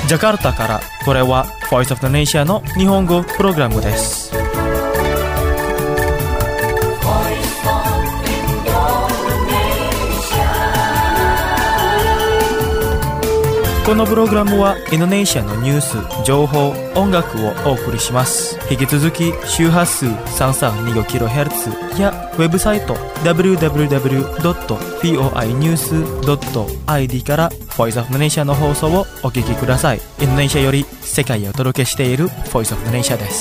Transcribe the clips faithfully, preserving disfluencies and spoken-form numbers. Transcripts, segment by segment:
ジャカルタから、これは Voice of the Nation の日本語プログラムです。このプログラムはインドネシアのニュース、情報、音楽をお送りします。引き続き周波数 さんさんにごキロヘルツ やウェブサイト ダブリューダブリューダブリュードットフォーニュースドットアイディー から Voice of the Nation の放送をお聞きください。インドネシアより世界へお届けしている Voice of the Nation です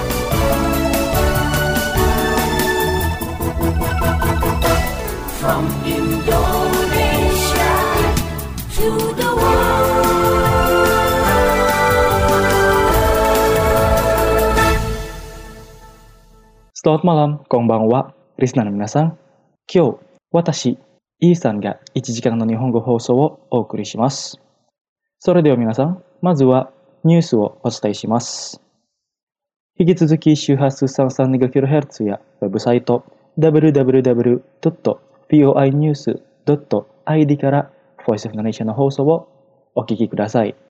。From Indonesia to the Selamat malam, konbanwa, listenerの皆さん。今日、私、イーさんがいちじかんの日本語放送をお送りします。それでは皆さん、まずはニュースをお伝えします。引き続き周波数 さんさんにごキロヘルツ やウェブサイト ダブリューダブリューダブリュードットフォーニュースドットアイディー から Voice of the Nation の放送をお聞きください。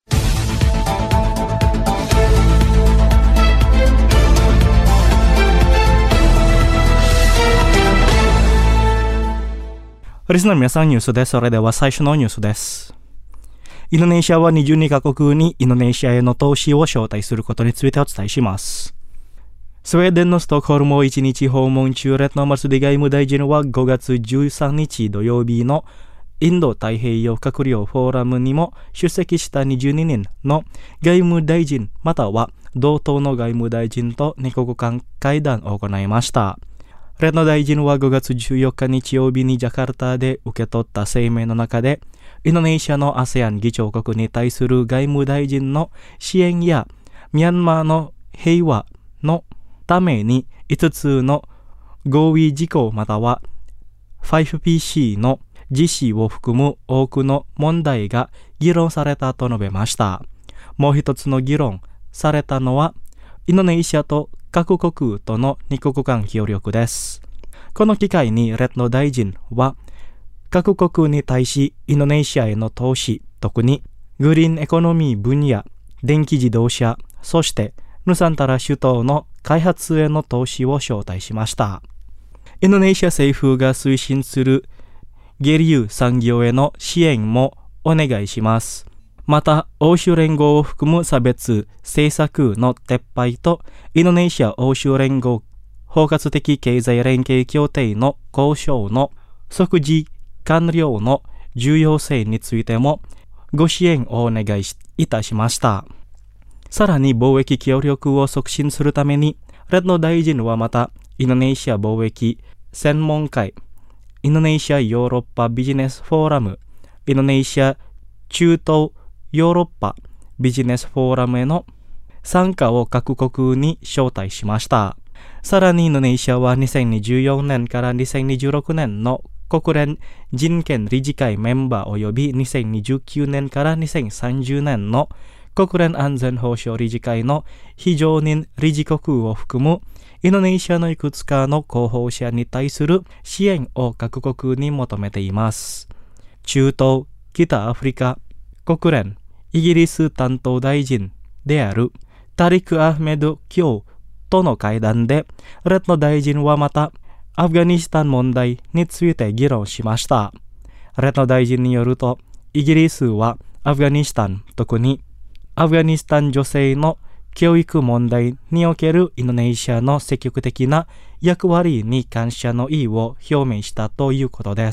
リスナーの皆さん、ニュースです。それでは最初のニュースです。インドネシアはにじゅうにカ国にインドネシアへの投資を招待することについてお伝えします。スウェーデンのストックホルムをいちにち訪問中、レッドマスディ外務大臣はごがつじゅうさんにち土曜日のインド太平洋閣僚フォーラムにも出席したにじゅうににんの外務大臣または同等の外務大臣とに国間会談を行いました。レッド大臣はごがつじゅうよっか日曜日にジャカルタで受け取った声明の中で、インドネシアの アセアン 議長国に対する外務大臣の支援やミャンマーの平和のためにいつつの合意事項または ファイブピーシー の実施を含む多くの問題が議論されたと述べました。もう一つの議論されたのはインドネシアと各国とのに国間協力です。この機会にレッド大臣は各国に対しインドネシアへの投資、特にグリーンエコノミー分野、電気自動車、そしてヌサンタラ首都の開発への投資を招待しました。インドネシア政府が推進するゲリュー産業への支援もお願いします。また、欧州連合を含む差別政策の撤廃と、インドネシア欧州連合包括的経済連携協定の交渉の即時完了の重要性についてもご支援をお願いいたしました。さらに貿易協力を促進するために、レッド大臣はまた、インドネシア貿易専門会、インドネシアヨーロッパビジネスフォーラム、インドネシア中東ヨーロッパビジネスフォーラムへの参加を各国に招待しました。さらにインドネシアはにせんにじゅうよねんからにせんにじゅうろくねんの国連人権理事会メンバー及びにせんにじゅうきゅうねんからにせんさんじゅうねんの国連安全保障理事会の非常任理事国を含むインドネシアのいくつかの候補者に対する支援を各国に求めています。中東、北アフリカ、国連、イギリス担当大臣であるタリク・アフメド卿との会談で、レッド大臣はまたアフガニスタン問題について議論しました。レッド大臣によると、イギリスはアフガニスタン、特にアフガニスタン女性の教育問題におけるインドネシアの積極的な役割に感謝の意を表明したということです。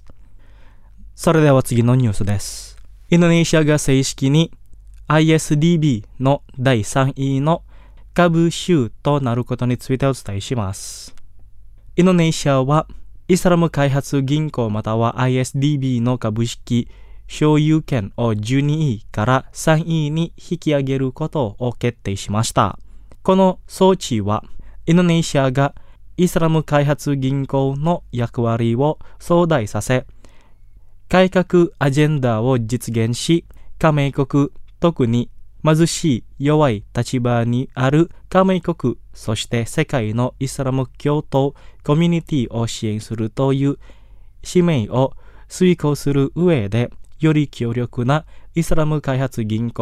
それでは次のニュースです。インドネシアが正式に アイエスディービー のだいさんいの株主となることについてお伝えします。インドネシアはイスラム開発銀行または アイエスディービー の株式所有権をじゅうにいからさんいに引き上げることを決定しました。この措置はインドネシアがイスラム開発銀行の役割を壮大させ、改革アジェンダを実現し、加盟国、特に貧しい弱い立場にある加盟国、そして世界のイスラム教徒コミュニティを支援するという使命を遂行する上で、より強力なイスラム開発銀行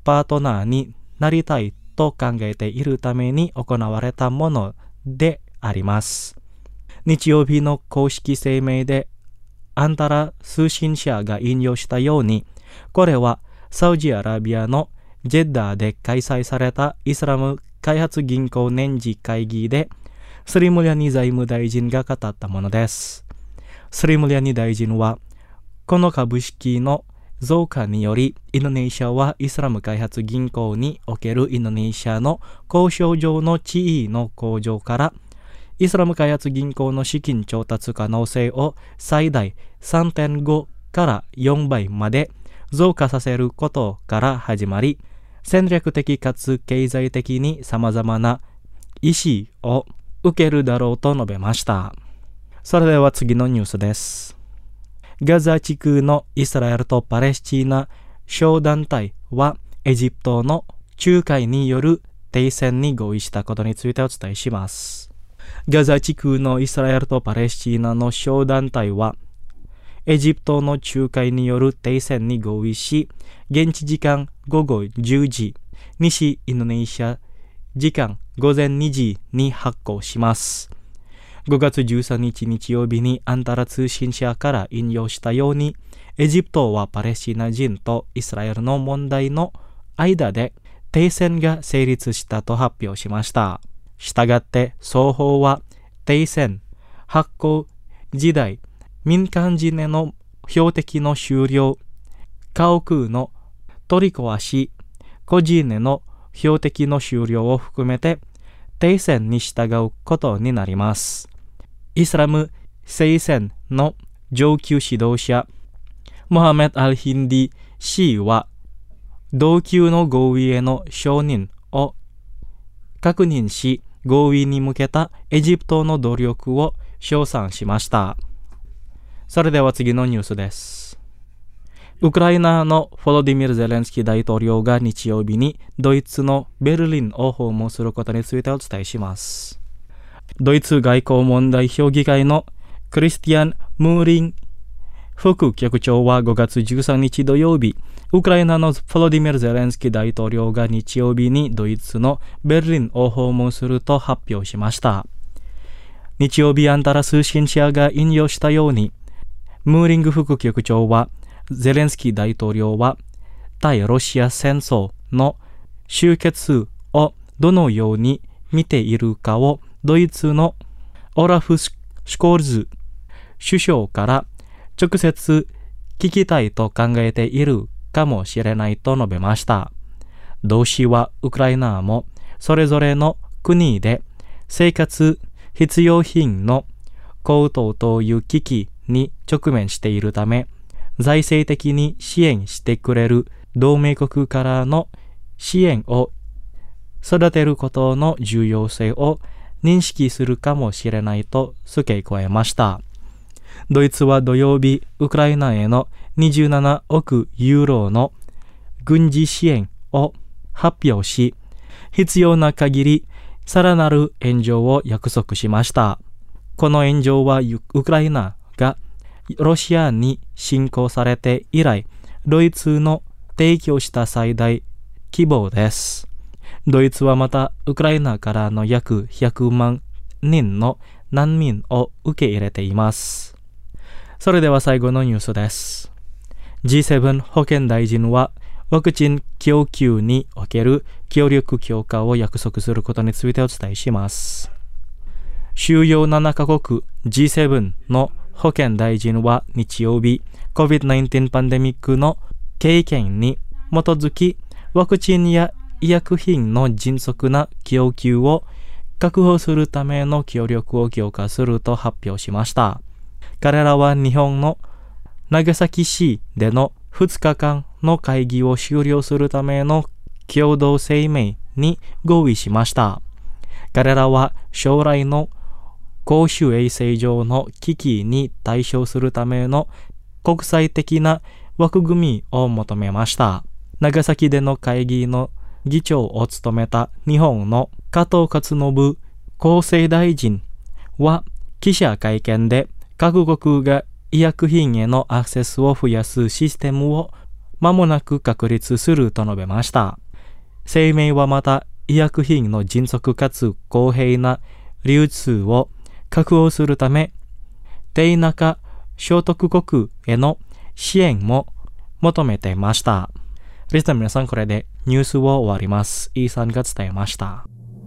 パートナーになりたいと考えているために行われたものであります。日曜日の公式声明でアンタラ通信社が引用したように、これはサウジアラビアのジェッダーで開催されたイスラム開発銀行年次会議でスリムリャニ財務大臣が語ったものです。スリムリャニ大臣は、この株式の増加によりインドネシアはイスラム開発銀行におけるインドネシアの交渉上の地位の向上からイスラム開発銀行の資金調達可能性を最大 さんてんご からよんばいまで増加させることから始まり、戦略的かつ経済的に様々な意思を受けるだろうと述べました。それでは次のニュースです。ガザ地区のイスラエルとパレスチナ小団体はエジプトの仲介による停戦に合意したことについてお伝えします。ガザ地区のイスラエルとパレスチナの小団体はエジプトの仲介による停戦に合意し、現地時間午後じゅうじ、西インドネシア時間午前にじに発行します。ごがつじゅうさんにち日曜日にアンタラ通信社から引用したように、エジプトはパレスチナ人とイスラエルの問題の間で停戦が成立したと発表しました。したがって双方は停戦、発行時代、民間人への標的の終了、家屋の取り壊し、個人への標的の終了を含めて停戦に従うことになります。イスラム聖戦の上級指導者、モハメド・アル・ヒンディ氏は、同級の合意への承認を確認し、合意に向けたエジプトの努力を称賛しました。それでは次のニュースです。ウクライナのフォロディミル・ゼレンスキー大統領が日曜日にドイツのベルリンを訪問することについてお伝えします。ドイツ外交問題評議会のクリスティアン・ムーリン副局長はごがつじゅうさんにち土曜日、ウクライナのフォロディミル・ゼレンスキー大統領が日曜日にドイツのベルリンを訪問すると発表しました。日曜日アンタラ通信社が引用したように、ムーリング副局長は、ゼレンスキー大統領は対ロシア戦争の終結をどのように見ているかをドイツのオラフ・シュコールズ首相から直接聞きたいと考えているかもしれないと述べました。同氏はウクライナもそれぞれの国で生活必需品の高騰という危機に直面しているため、財政的に支援してくれる同盟国からの支援を育てることの重要性を認識するかもしれないと付け加えました。ドイツは土曜日、ウクライナへのにじゅうななおくユーロの軍事支援を発表し、必要な限りさらなる援助を約束しました。この援助はウクライナがロシアに侵攻されて以来、ドイツの提供した最大規模です。ドイツはまたウクライナからの約ひゃくまんにんの難民を受け入れています。それでは最後のニュースです。ジーセブン 保健大臣はワクチン供給における協力強化を約束することについてお伝えします。主要ななカ国 ジーセブン の保健大臣は日曜日、コビドナインティーン パンデミックの経験に基づき、ワクチンや医薬品の迅速な供給を確保するための協力を強化すると発表しました。彼らは日本の長崎市でのふつかかんの会議を終了するための共同声明に合意しました。彼らは将来の公衆衛生上の危機に対処するための国際的な枠組みを求めました。長崎での会議の議長を務めた日本の加藤勝信厚生大臣は記者会見で、各国が医薬品へのアクセスを増やすシステムを間もなく確立すると述べました。声明はまた、医薬品の迅速かつ公平な流通を確保するため、低中所得国への支援も求めていました。リスナーの皆さん、これでニュースを終わります。イーさんが伝えました。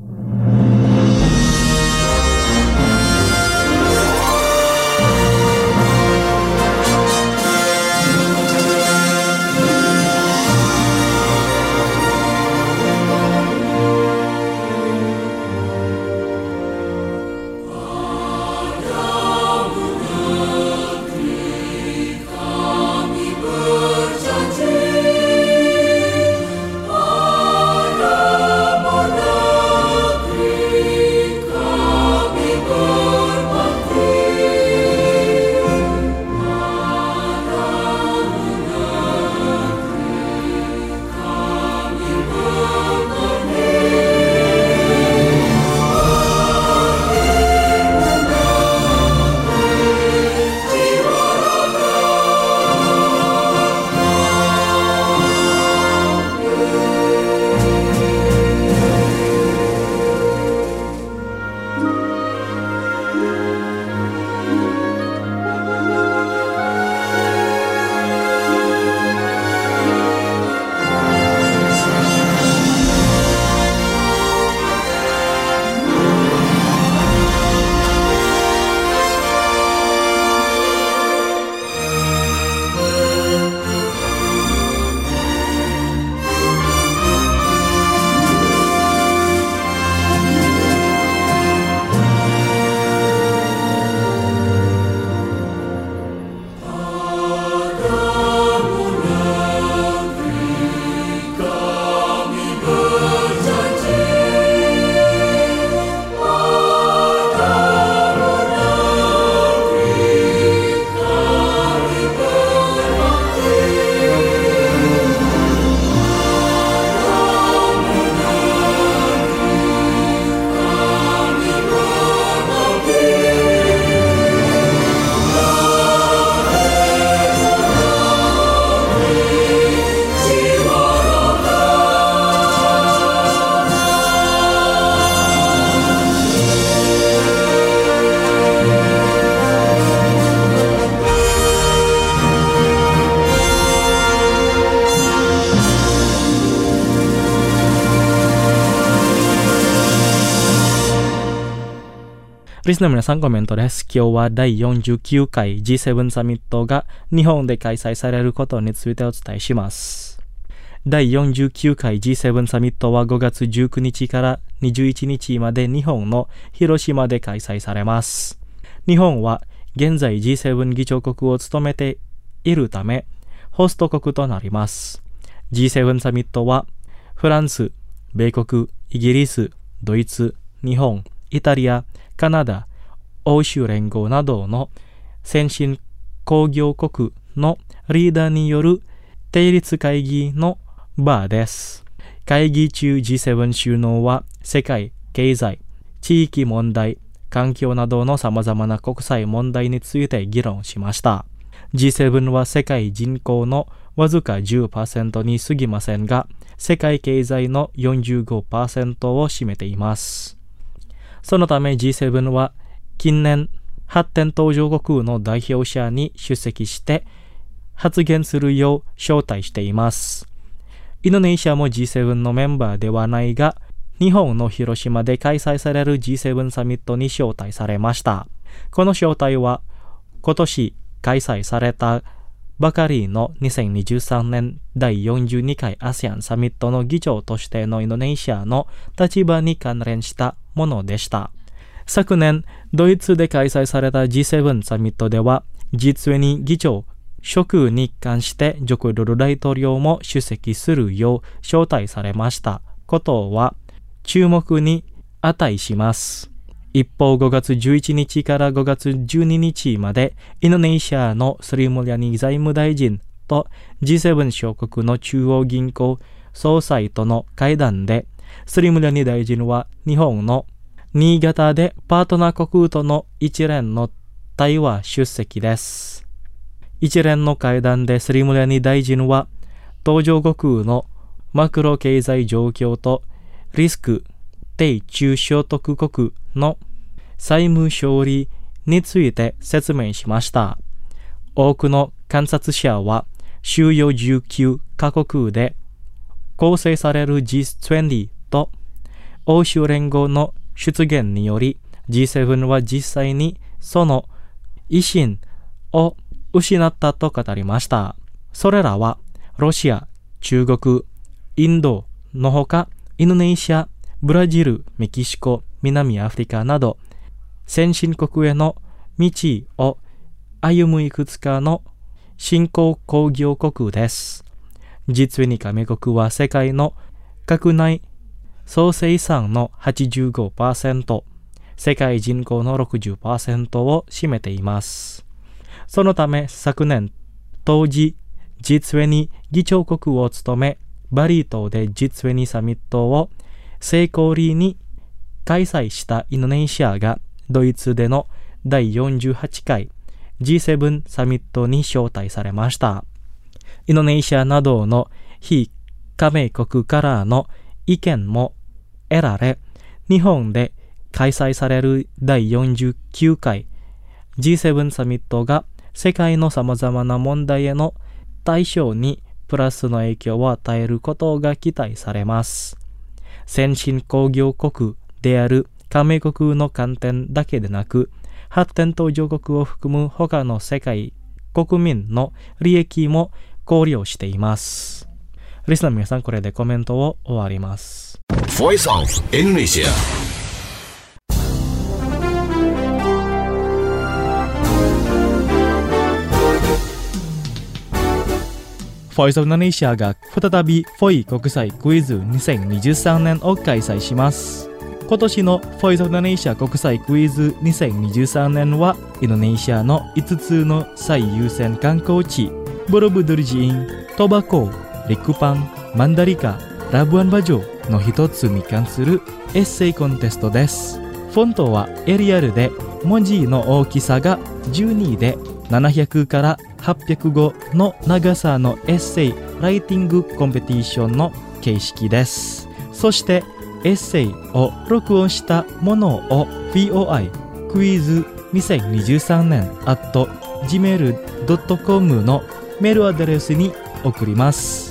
リスナーの皆さん、コメントです。今日はだいよんじゅうきゅうかい ジーセブン サミットが日本で開催されることについてお伝えします。だいよんじゅうきゅうかい ジーセブン サミットはごがつじゅうくにちからにじゅういちにちまで日本の広島で開催されます。日本は現在 ジーセブン 議長国を務めているため、ホスト国となります。ジーセブン サミットはフランス、米国、イギリス、ドイツ、日本、イタリア、カナダ、欧州連合などの先進工業国のリーダーによる定率会議の場です。会議中 ジーセブン 首脳は世界、経済、地域問題、環境などの様々な国際問題について議論しました。ジーセブン は世界人口のわずか じゅっパーセント に過ぎませんが、世界経済の よんじゅうごパーセント を占めています。そのため ジーセブン は近年発展途上国の代表者に出席して発言するよう招待しています。インドネシアも ジーセブン のメンバーではないが、日本の広島で開催される ジーセブン サミットに招待されました。この招待は今年開催されたばかりのにせんにじゅうさんねんだいよんじゅうにかい アセアン サミットの議長としてのインドネシアの立場に関連したものでした。昨年、ドイツで開催された ジーセブン サミットでは、実に議長職に関してジョコドル大統領も出席するよう招待されましたことは注目に値します。一方、ごがつじゅういちにちからごがつじゅうににちまでインドネシアのスリムリャニ財務大臣と ジーセブン 諸国の中央銀行総裁との会談で、スリムリャニ大臣は日本の新潟でパートナー国との一連の対話出席です。一連の会談でスリムリャニ大臣は途上国のマクロ経済状況とリスク低中所得国の債務処理について説明しました。多くの観察者は主要じゅうきゅうカ国で構成される ジーにじゅう と欧州連合の出現により ジーセブン は実際にその威信を失ったと語りました。それらはロシア、中国、インドのほかインドネシア、ブラジル、メキシコ、南アフリカなど先進国への道を歩むいくつかの新興工業国です。実に加盟国は世界の国内総生産の はちじゅうごパーセント、世界人口の ろくじゅっパーセント を占めています。そのため昨年、当時 ジーにじゅう 議長国を務め、バリ島で ジーにじゅう サミットを成功裏に開催したインドネシアがドイツでのだいよんじゅうはちかい ジーセブン サミットに招待されました。インドネシアなどの非加盟国からの意見も得られ、日本で開催されるだいよんじゅうきゅうかい ジーセブン サミットが世界のさまざまな問題への対処にプラスの影響を与えることが期待されます。先進工業国である加盟国の観点だけでなく、発展途上国を含む他の世界国民の利益も考慮しています。リスナーの皆さん、これでコメントを終わります。 Voice of Indonesia。 Voice of Indonesia が再びフォイ国際クイズにせんにじゅうさんねんを開催します。今年の Voice of Indonesia 国際クイズにせんにじゅうさんねんはインドネシアのいつつの最優先観光地ボロブドルジーン、トバコ、リクパン、マンダリカ、ラブアンバジョの一つに関するエッセイコンテストです。フォントはエリアルで文字の大きさがじゅうにでななひゃくからはっぴゃくごの長さのエッセイライティングコンペティションの形式です。そしてエッセイを録音したものを ブイオーアイ クイズにせんにじゅうさんねん アット ジーメール ドット コム のメールアドレスに送ります。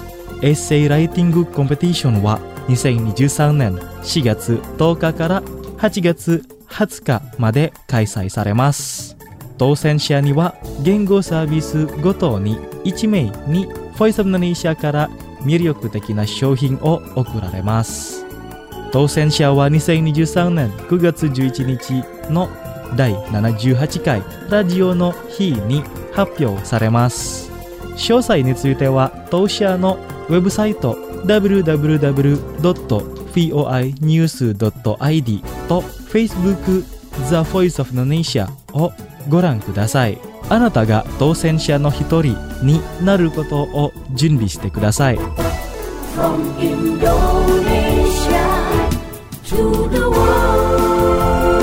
エッセイライティングコンペティションはにせんにじゅうさんねんしがつとおかからはちがつはつかまで開催されます。当選者には言語サービスごとにいちめいに Voice of Indonesia から魅力的な商品を贈られます。当選者はにせんにじゅうさんねんくがつじゅういちにちのだいななじゅうはちかいラジオの日に発表されます。詳細については当社のウェブサイト ダブリューダブリューダブリュードットフォーアイニュースドットアイディー と Facebook The Voice of Indonesia をご覧ください。あなたが当選者の一人になることを準備してください。 From Indonesia to the world。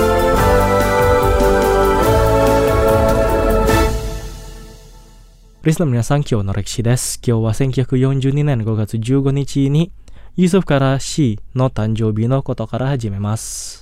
リスナーの皆さん、今日の歴史です。今日はせんきゅうひゃくよんじゅうにねんごがつじゅうごにちにユスフカラー氏の誕生日のことから始めます。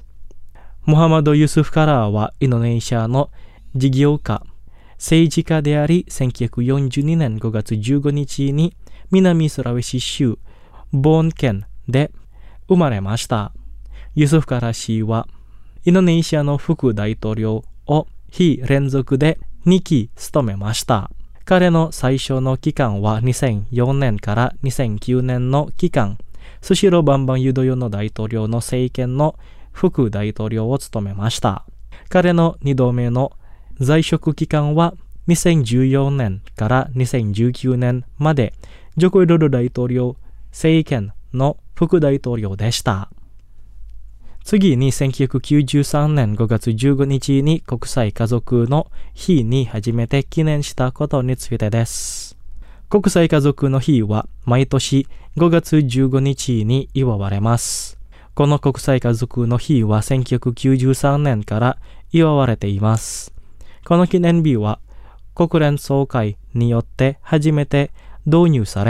モハマド・ユスフカラーはインドネシアの事業家、政治家であり、せんきゅうひゃくよんじゅうにねんごがつじゅうごにちに南スラウェシ州ボーン県で生まれました。ユスフカラー氏はインドネシアの副大統領を非連続でにき務めました。彼の最初の期間はにせんよねんからにせんきゅうねんの期間、スシローバンバンユドヨの大統領の政権の副大統領を務めました。彼のにどめの在職期間はにせんじゅうよねんからにせんじゅうきゅうねんまでジョコウィドド大統領政権の副大統領でした。次にせんきゅうひゃくきゅうじゅうさんねんごがつじゅうごにちに国際家族の日に初めて記念したことについてです。国際家族の日は毎年ごがつじゅうごにちに祝われます。この国際家族の日はせんきゅうひゃくきゅうじゅうさんねんから祝われています。この記念日は国連総会によって初めて導入され、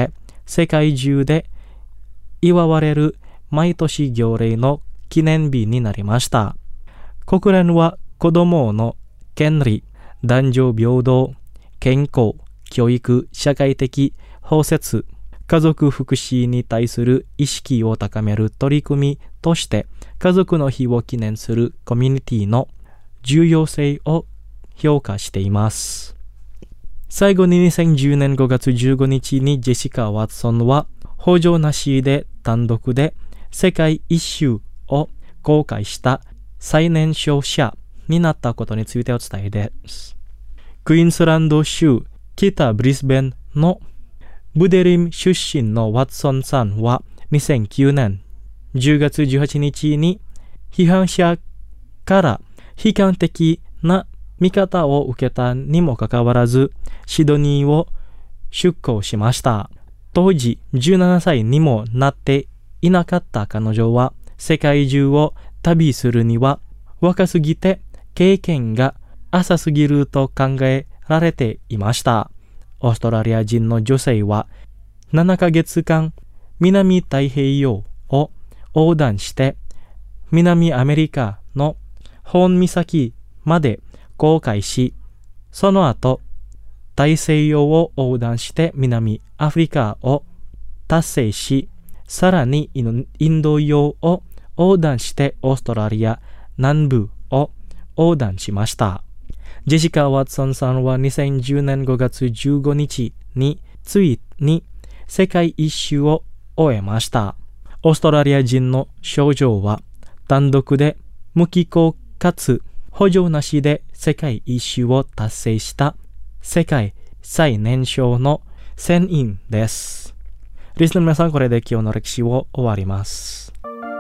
世界中で祝われる毎年恒例の記念日になりました。国連は子どもの権利、男女平等、健康、教育、社会的包摂、家族福祉に対する意識を高める取り組みとして家族の日を記念するコミュニティの重要性を評価しています。最後ににせんじゅうねんごがつじゅうごにちにジェシカ・ワトソンは補助なしで単独で世界一周を公開した最年少者になったことについてお伝えです。クイーンズランド州北ブリスベンのブデリム出身のワトソンさんはにせんきゅうねんじゅうがつじゅうはちにちに批判者から悲観的な見方を受けたにもかかわらずシドニーを出港しました。当時じゅうななさいにもなっていなかった彼女は世界中を旅するには若すぎて経験が浅すぎると考えられていました。オーストラリア人の女性はななかげつかん南太平洋を横断して南アメリカの本岬まで航海し、その後大西洋を横断して南アフリカを達成し、さらにインド洋を横断してオーストラリア南部を横断しました。ジェシカ・ワトソンさんはにせんじゅうねんごがつじゅうごにちについに世界一周を終えました。オーストラリア人の少女は単独で無寄港かつ補助なしで世界一周を達成した世界最年少の船員です。リスナーの皆さん、これで今日の歴史を終わります。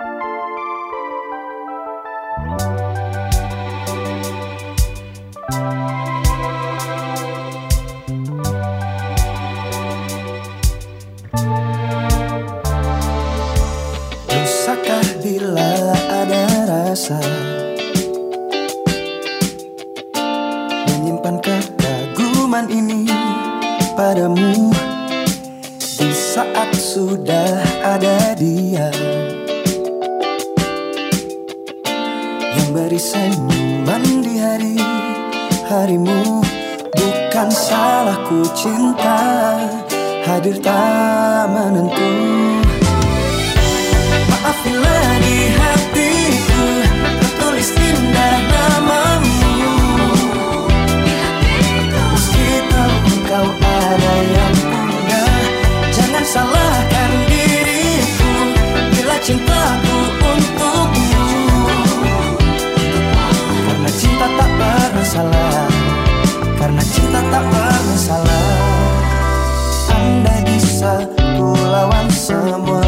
Dosakah bila ada rasa menyimpan kekaguman ini padamu di saat sudah ada dia yang beri senyuman di hari-harimu. Bukan salahku cinta hadir tak menentu. Maafilah di hatiku tertulis indah namamu. Meski tahu engkau ada yang punya, jangan salahkan diriku bila cintaku untukmu. Karena cinta tak pernah salah, karena cinta tak pernah salah. Andai bisa ku lawan semua,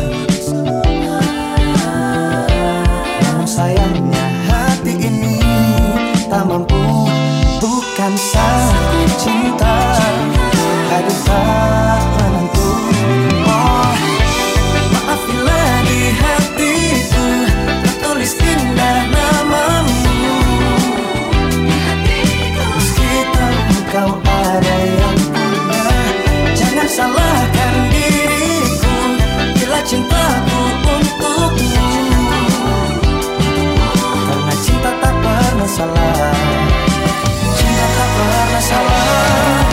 namun sayangnya hati ini tak mampu. Bukan salahku cinta hadir tak menentu. Oh, maafilah di hatiku tertulis indah namamu. Meski tahu engkau ada yang punya, jangan salahkan diriku bila cintaku untukmu. Karena cinta tak pernah salah, cinta tak pernah salah.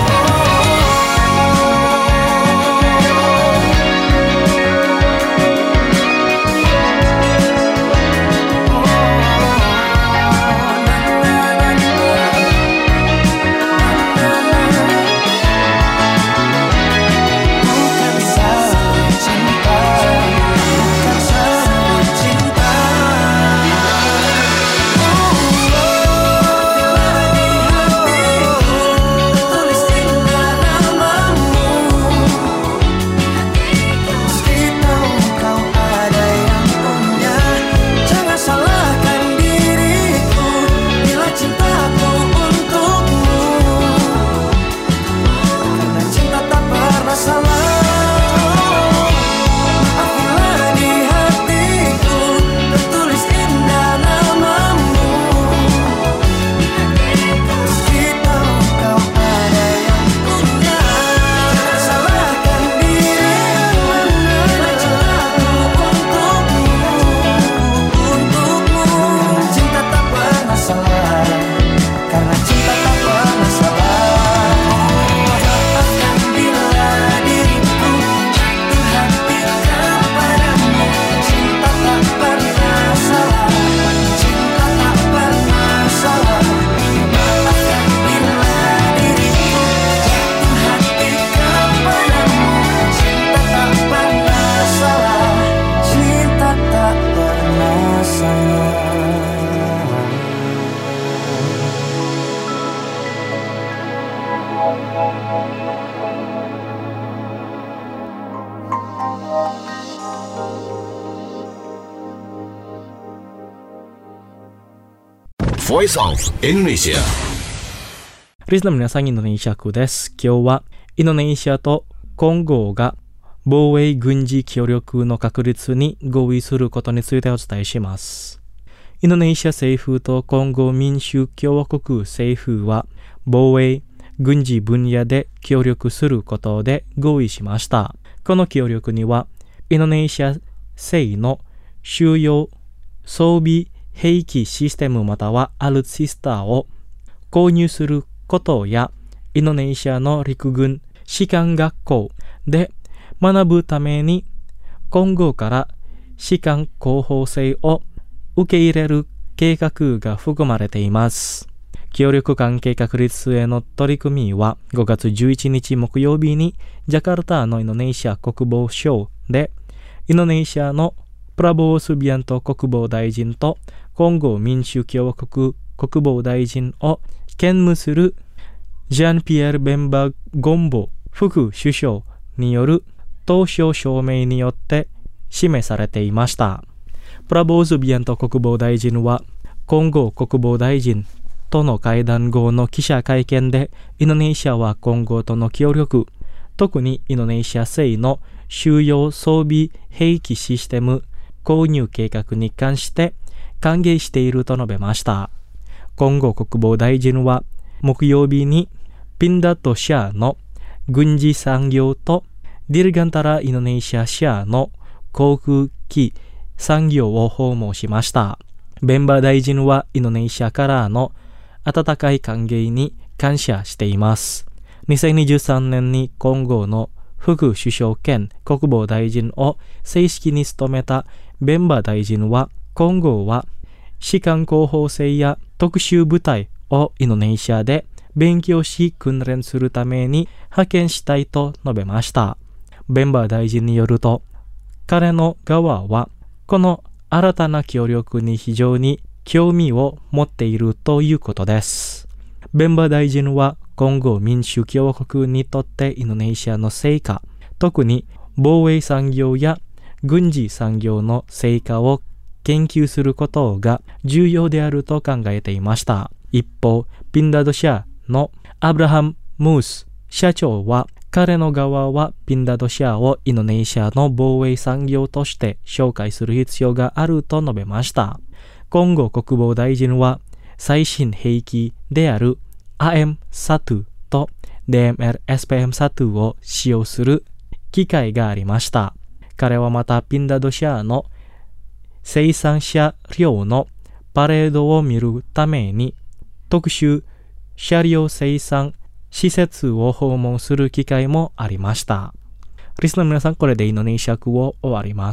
Voice of Indonesia。 リスナーの皆さん、インドネシア語です。今日はインドネシアとコンゴが防衛軍事協力の確立に合意することについてお伝えします。インドネシア政府とコンゴ民主共和国政府は防衛軍事分野で協力することで合意しました。この協力にはインドネシア製の主要装備兵器システムまたはアルツィスターを購入することや、インドネシアの陸軍士官学校で学ぶために今後から士官候補生を受け入れる計画が含まれています。協力関係確立への取り組みはごがつじゅういちにち木曜日にジャカルタのインドネシア国防省でインドネシアのプラボー・スビアント国防大臣とコンゴ民主共和国国防大臣を兼務するジャンピエール・ベンバ・ゴンボ副首相による投書証明によって示されていました。プラボー・スビアント国防大臣はコンゴ国防大臣との会談後の記者会見で、インドネシアはコンゴとの協力、特にインドネシア製の主要装備兵器システム購入計画に関して歓迎していると述べました。コンゴ国防大臣は木曜日にピンダトシャの軍事産業とディルガンタラインドネシアシャの航空機産業を訪問しました。ベンバ大臣はインドネシアからの温かい歓迎に感謝しています。にせんにじゅうさんねんにコンゴの副首相兼国防大臣を正式に務めたベンバ大臣は、コンゴは士官候補生や特殊部隊をインドネシアで勉強し訓練するために派遣したいと述べました。ベンバ大臣によると、彼の側はこの新たな協力に非常に興味を持っているということです。ベンバ大臣はコンゴ民主共和国にとってインドネシアの成果、特に防衛産業や軍事産業の成果を研究することが重要であると考えていました。一方、ピンダド社のアブラハム・ムース社長は、彼の側はピンダド社をインドネシアの防衛産業として紹介する必要があると述べました。コンゴ国防大臣は最新兵器である エーエムワン と ディーエムエルエスピーエムワン を使用する機会がありました。彼はまたピンダド社の生産車両のパレードを見るために特殊車両生産施設を訪問する機会もありました。リスナーの皆さん、これでインドネシア語を終わります。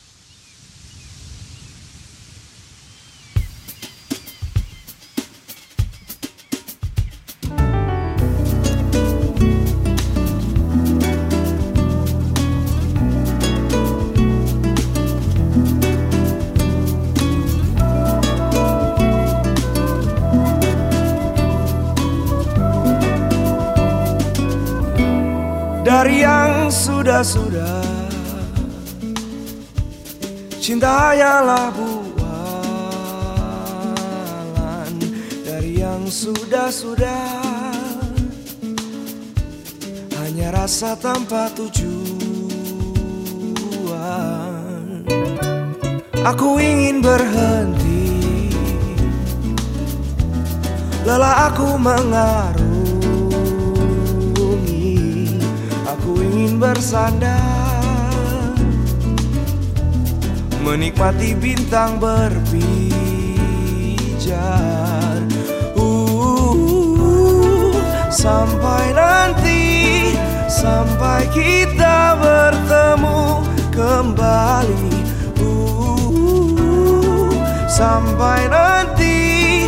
Dari yang sudah-sudah, cinta hanyalah bualan. Dari yang sudah-sudah, hanya rasa tanpa tujuan. Aku ingin berhenti, lelah aku mengarungi. Aku ingin bersandar, menikmati bintang berpijar. uh, Sampai nanti, sampai kita bertemu kembali. uh, Sampai nanti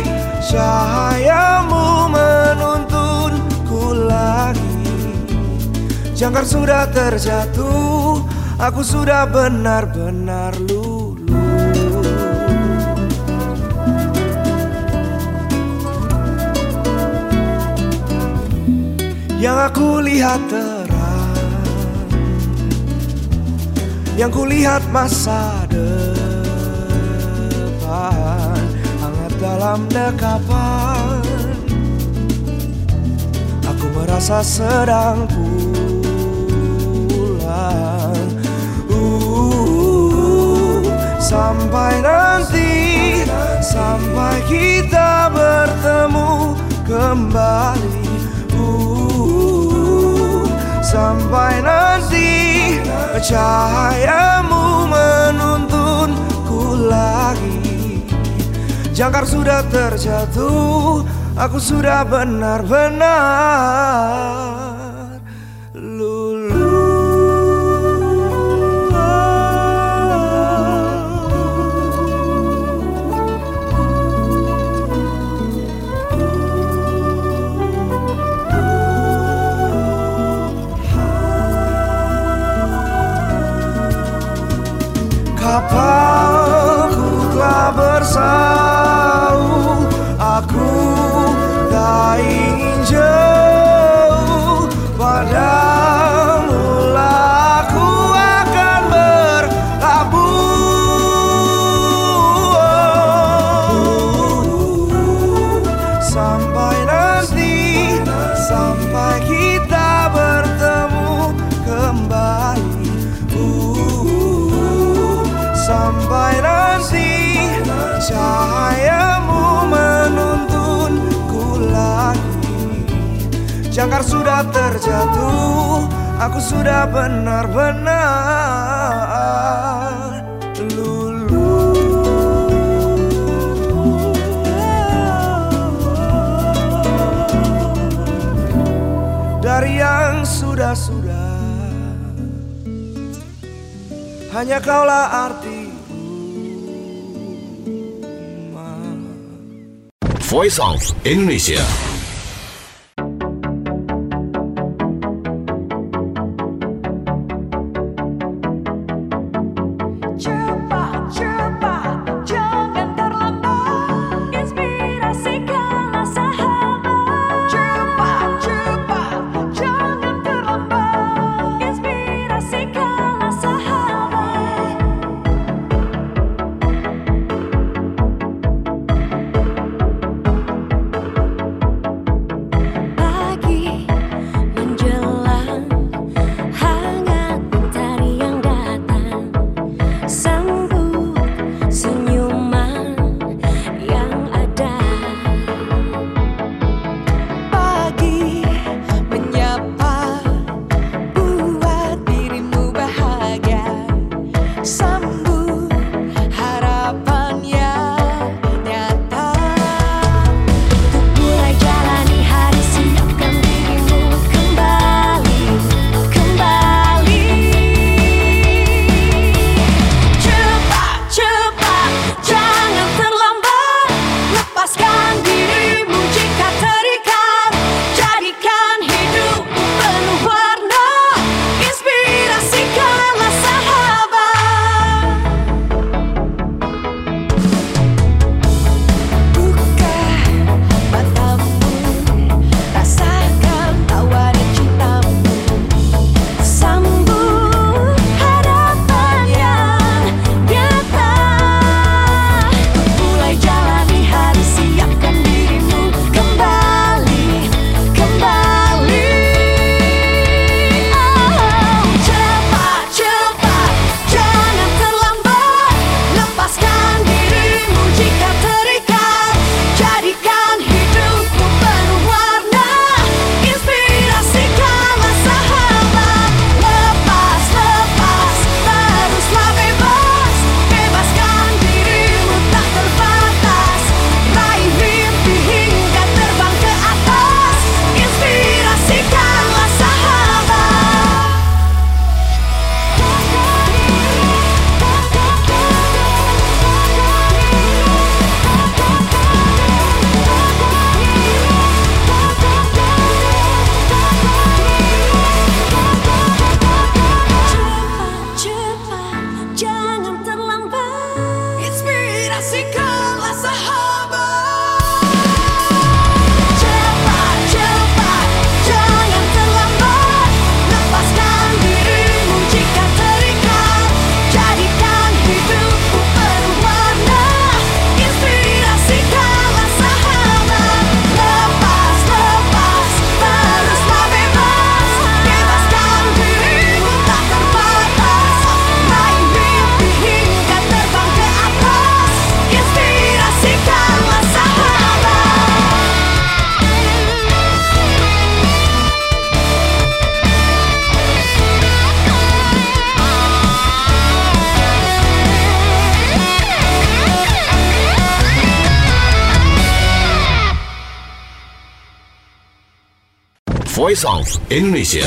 cahayamu menuntunku lagi. Jangkar sudah terjatuh, aku sudah benar-benar luluh. Yang aku lihat terang, yang ku lihat masa depan, hangat dalam dekapan. Aku merasa sedang pulang. uh, Sampai nanti, sampai kita bertemu kembali. uh, Sampai nanti cahayamu menuntunku lagi. Jangkar sudah terjatuh, aku sudah benar-benar lulu. Kapalku telah bersau, aku tak ingin jauh. Padamu lah aku akan berlabuh. Sampai nanti, sampai kita bertemu kembali. Sampai nanti cahayamu menuntunku lagi. Jangkar sudah terjatuh, aku sudah benar-benar lulu. Dari yang sudah-sudah, hanya kaulah arti. Voice of Indonesia. Cepat, cepat, jangan terlambat. Inspirasikanlah sahabat. Cepat, cepat, jangan terlambat. Inspirasikanlah sahabat. Voice of Indonesia.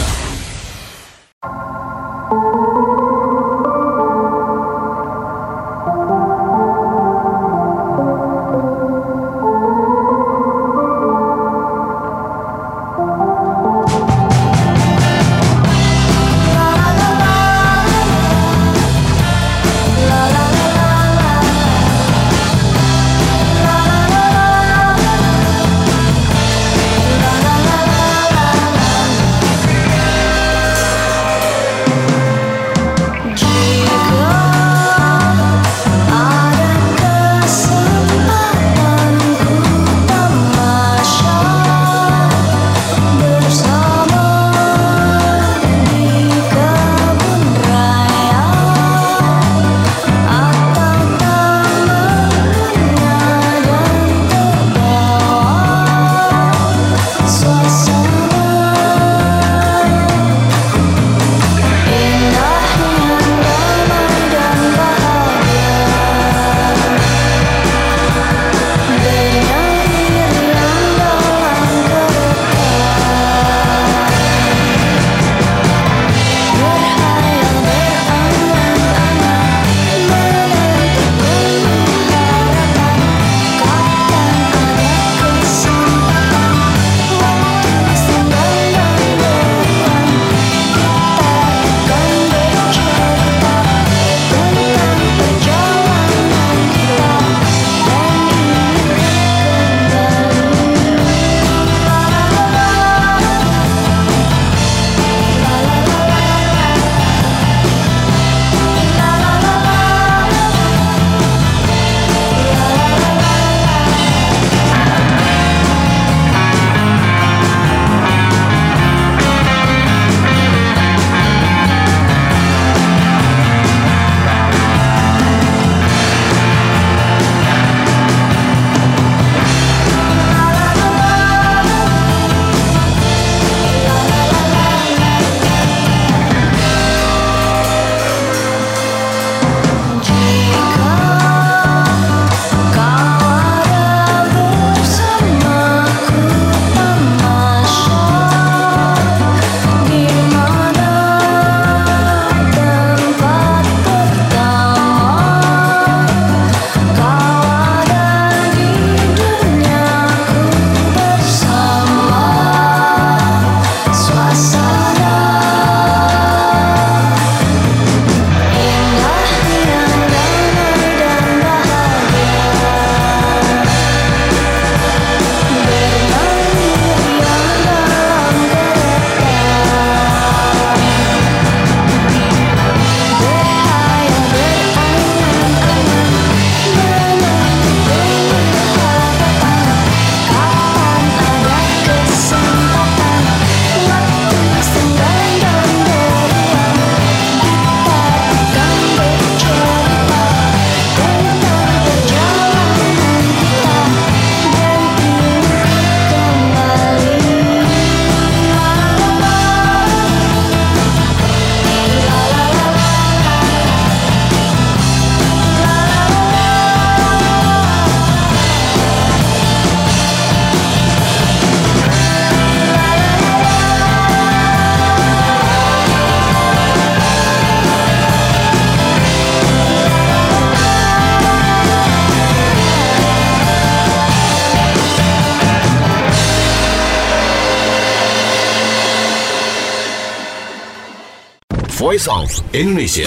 Voice of Indonesia.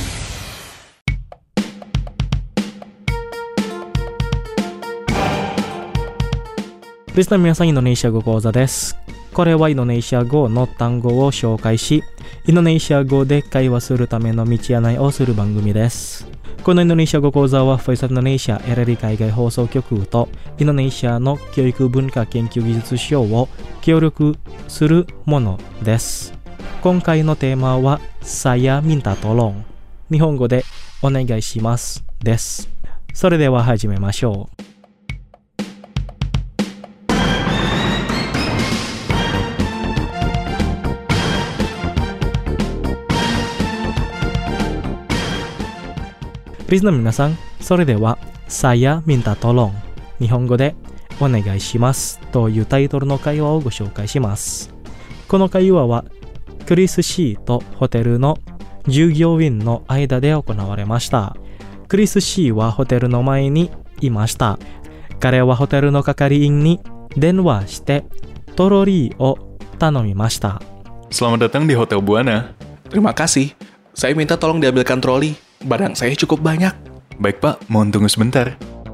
Listener 皆さん、インドネシア語講座です。これはインドネシア語の単語を紹介し、インドネシア語で会話するための道案内をする番組です。このインドネシア語講座は Voice of Indonesia エルエル 海外放送局とインドネシアの教育文化研究技術省を協力するものです。今回のテーマは Saya minta tolong、 日本語でお願いしますです。それでは始めましょう。リスナーの皆さん、それでは Saya minta tolong、 日本語でお願いしますというタイトルの会話をご紹介します。 この会話はクリス・シーとホテルの従業員の間で行われました。クリス・シーはホテルの前にいました。彼はホテルの係員に電話してトロリーを頼みました。 Selamat datang di Hotel Buana. Terima kasih. Saya minta tolong diambilkan troli. Barang saya cukup banyak. Baik Pak, mohon tunggu sebentar.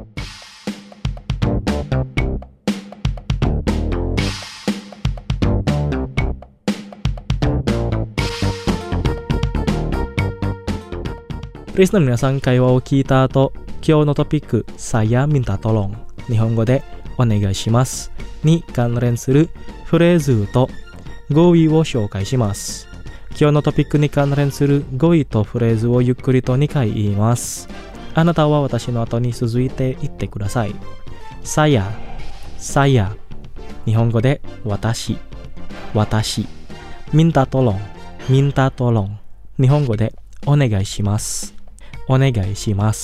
Please の皆さん、会話を聞いた後、今日のトピック、saya minta tolong、日本語でお願いしますに関連するフレーズと語彙を紹介します。今日のトピックに関連する語彙とフレーズをゆっくりとにかい言います。あなたは私の後に続いて言ってください。saya、saya、日本語で私、私。minta tolong、minta tolong、日本語でお願いします、お願いします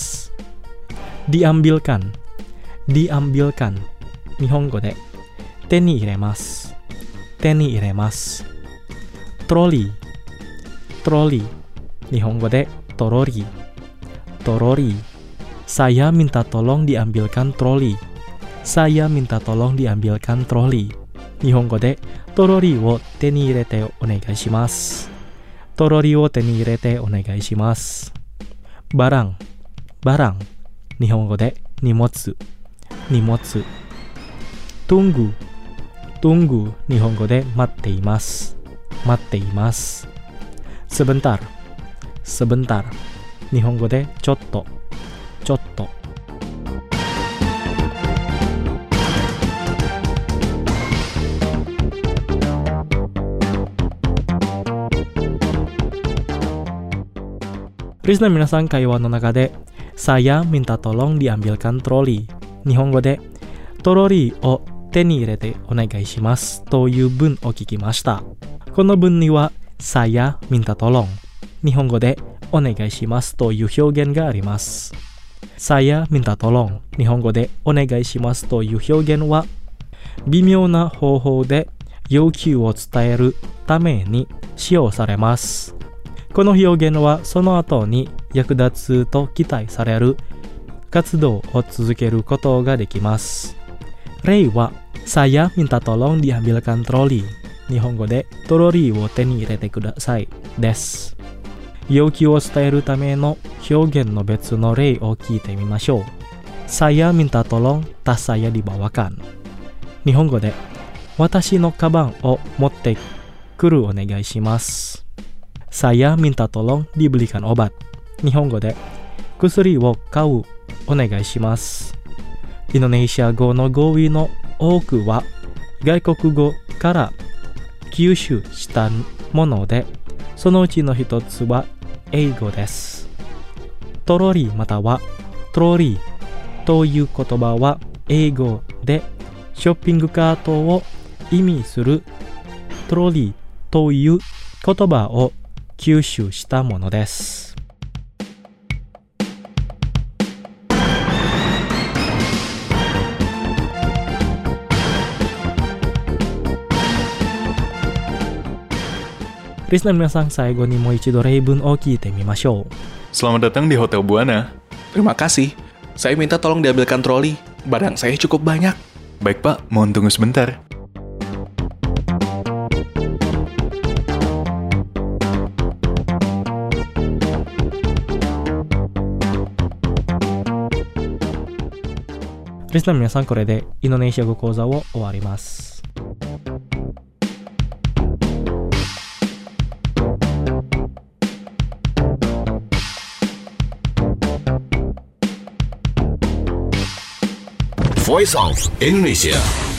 。diambilkan、diambilkan、日本語で手に入れます、手に入れます。トロリー、トロリー、日本語でトロリー、トロリー。saya minta tolong diambilkan troli、saya minta tolong diambilkan troli、日本語でトロリーを手に入れてお願いします、トロリーを手に入れてお願いします。barang、barang、日本語で荷物、荷物。tunggu、tunggu、日本語で待っています、待っています。sebentar、sebentar、日本語でちょっと、ちょっと。リスナーの皆さん、会話の中で saya minta tolong diambilkan troli、日本語でトロリーを手に入れてお願いしますという文を聞きました。この文には saya minta tolong、日本語でお願いしますという表現があります。saya minta tolong、日本語でお願いしますという表現は微妙な方法で要求を伝えるために使用されます。この表現はその後に役立つと期待される活動を続けることができます。例は saya minta tolong diambilkan troli、日本語でトロリーを手に入れてくださいです。要求を伝えるための表現の別の例を聞いてみましょう。saya minta tolong tas saya dibawakan、日本語で私のカバンを持ってくるお願いします。saya minta tolong dibelikan obat、日本語で薬を買うお願いします。インドネシア語の語彙の多くは外国語から吸収したもので、そのうちの一つは英語です。トロリーまたはトロリーという言葉は英語でショッピングカートを意味するトロリーという言葉を吸収したものです。リスナーの皆さん、最後にもう一度例文を聞いてみましょう。 Selamat datang di Hotel Buana. Terima kasih. Saya minta tolong diambilkan troli. Barang saya cukup banyak. Baik Pak, mohon tunggu sebentar. リスナーの皆さん、これでインドネシア語講座を終わります。 Voice of Indonesia.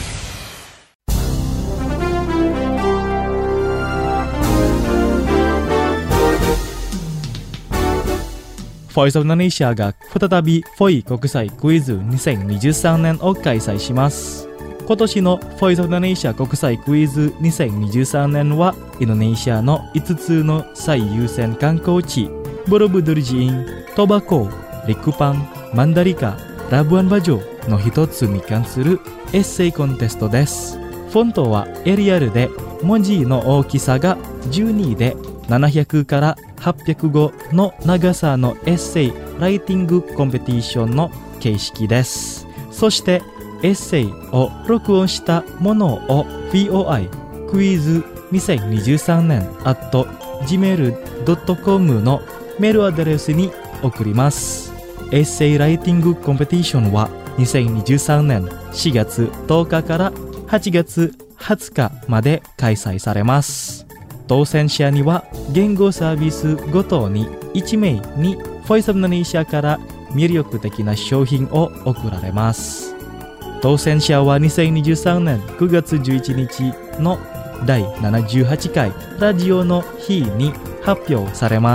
Voice of Indonesia が再びフォイ国際クイズにせんにじゅうさんねんを開催します。今年の Voice of Indonesia 国際クイズにせんにじゅうさんねんはインドネシアのいつつの最優先観光地ボロブドゥルジイン、トバコ、リクパン、マンダリカ、ラブアンバジョの一つに関するエッセイコンテストです。 フォントはエリアルで、文字の大きさがじゅうにでななひゃくからはっぴゃくごの長さのエッセイライティングコンペティションの形式です。そしてエッセイを録音したものを ブイオーアイ クイズにせんにじゅうさんねん アット ジーメール ドット コム のメールアドレスに送ります。エッセイライティングコンペティションはにせんにじゅうさんねんしがつとおかからはちがつはつかまで開催されます。当選者には言語サービスごとにいちめいに Voice of Indonesia から魅力的な商品を贈られます。当選者はにせんにじゅうさんねんくがつじゅういちにちのだいななじゅうはちかいラジオの日に発表されます。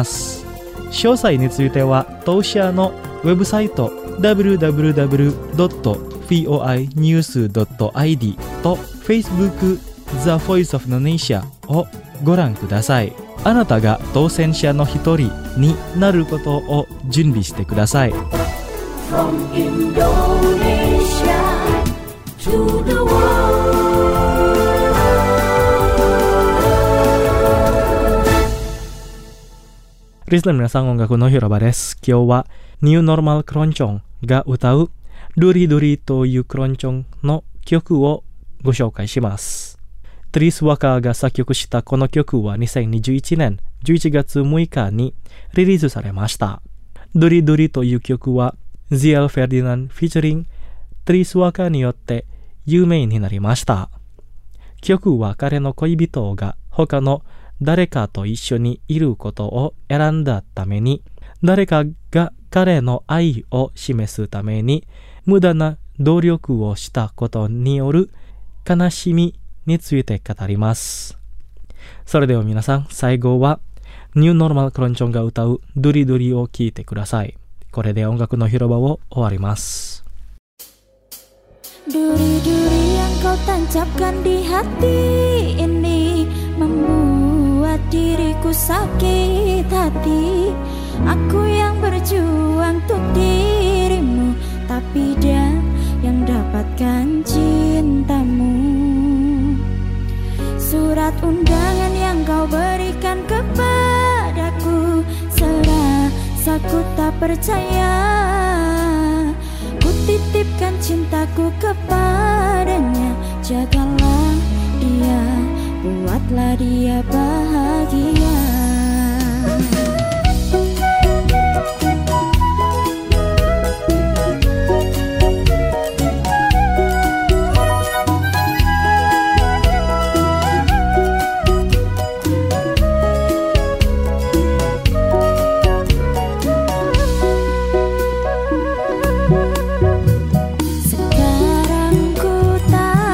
詳細については当社のウェブサイト ダブリューダブリューダブリュードットフィーオーアイニュースドットアイディー と Facebook The Voice of Indonesia をご覧ください。あなたが当選者の一人になることを準備してください。 From Indonesia to the world. Listener 皆さん、音楽の広場です。今日はニューノーマルクロンチョンが歌うドリドリというクロンチョンの曲をご紹介します。トリス・ワカーが作曲したこの曲はにせんにじゅういちねんじゅういちがつむいかにリリースされました。ドリドリという曲はジエル・フェルディナンド featuring トリス・ワカーによって有名になりました。曲は彼の恋人が他の誰かと一緒にいることを選んだために、誰かが彼の愛を示すために無駄な努力をしたことによる悲しみについて語ります。それでは皆さん、最後はニューノーマルクロンチョンが歌うドリドリを聴いてください。これで音楽の広場を終わります。 Duri-duri yang kau tancapkan di hati ini membuat diriku sakit hati. Aku yang berjuang untuk dirimu, tapi dia yang dapatkan cintamu. Surat undangan yang kau berikan kepadaku, serasa ku tak percaya. Ku titipkan cintaku kepadanya, jagalah dia, buatlah dia bahagia. Sekarang ku tahu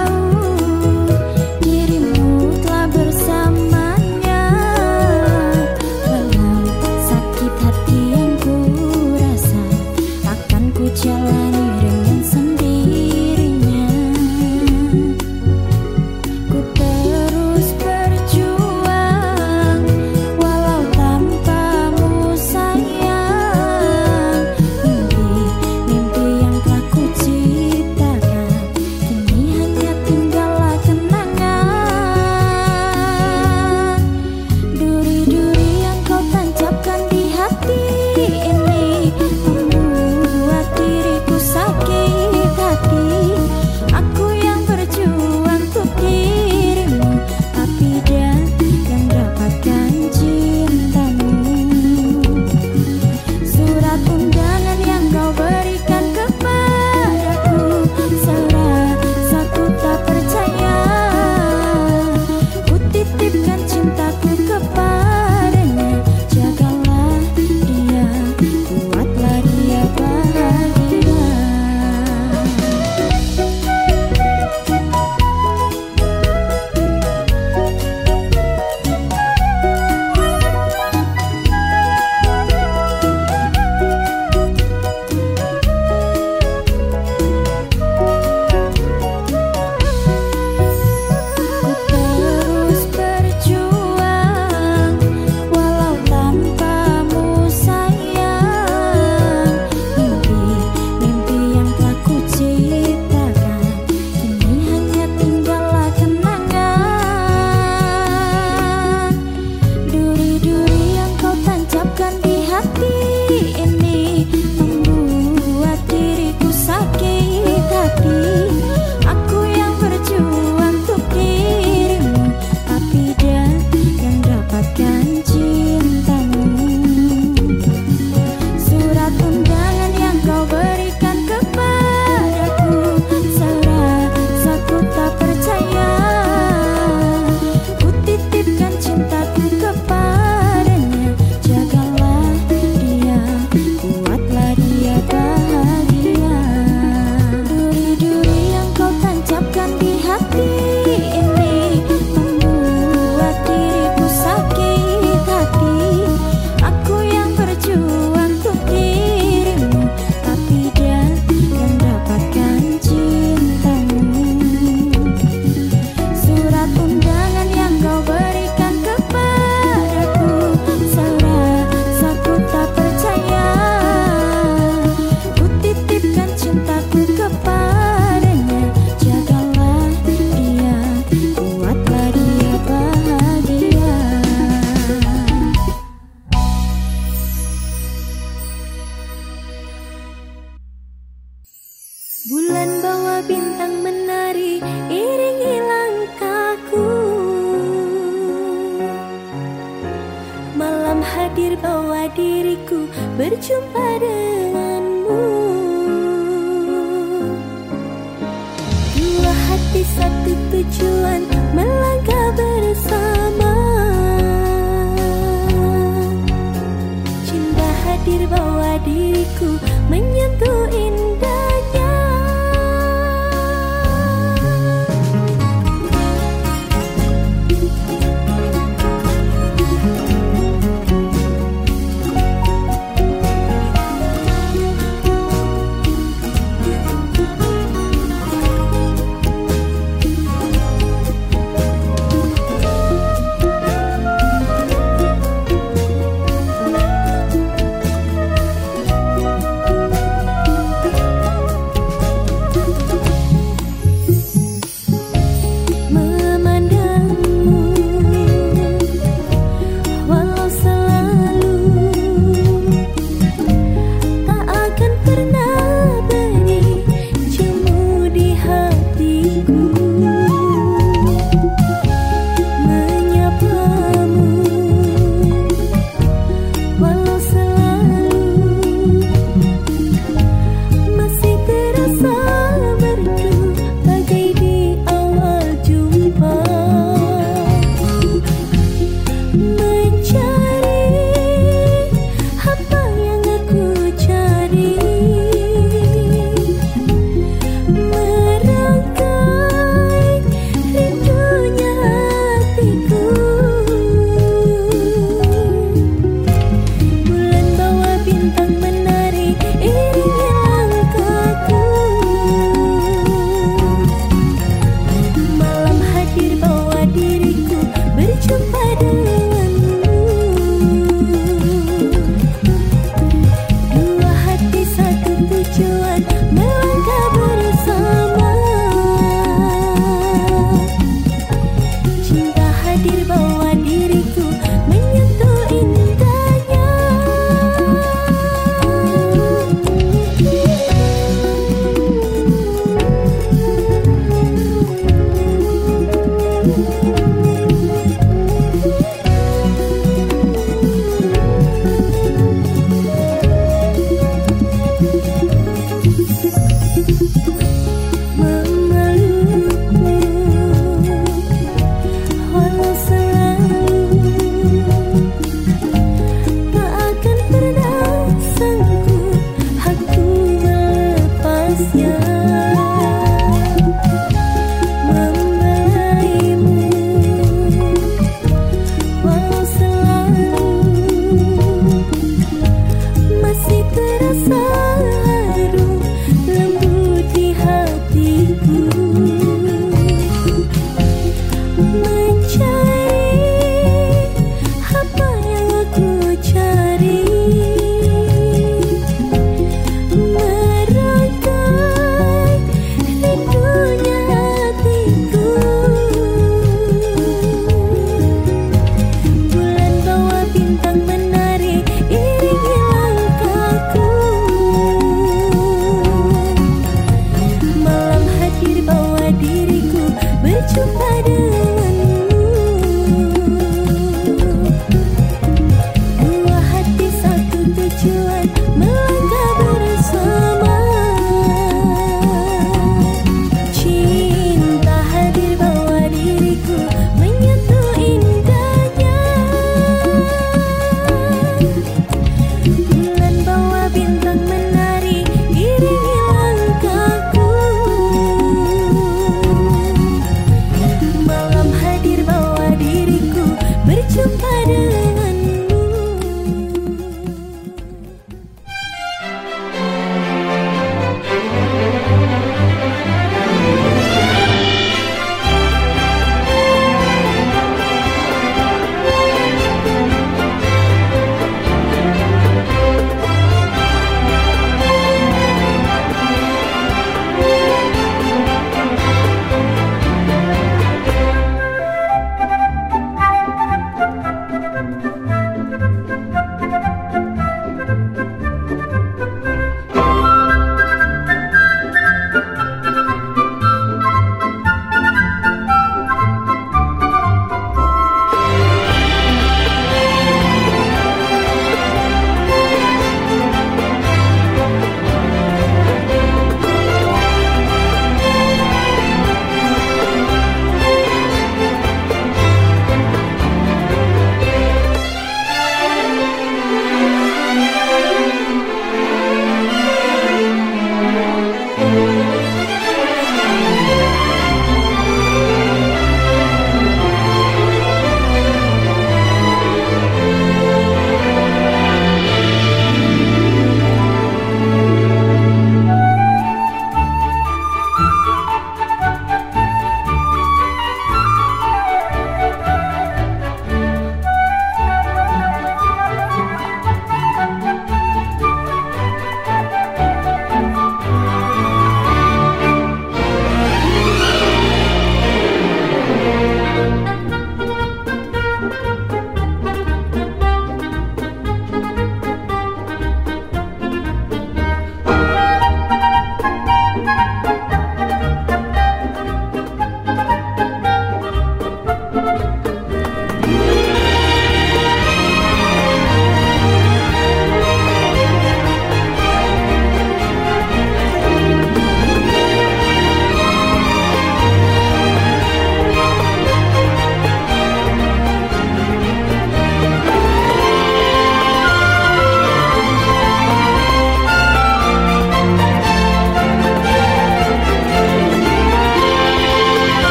diriku berjumpa denganmu. Dua hati satu tujuan melangkah bersama. Cinta hadir bawa diriku menyentuh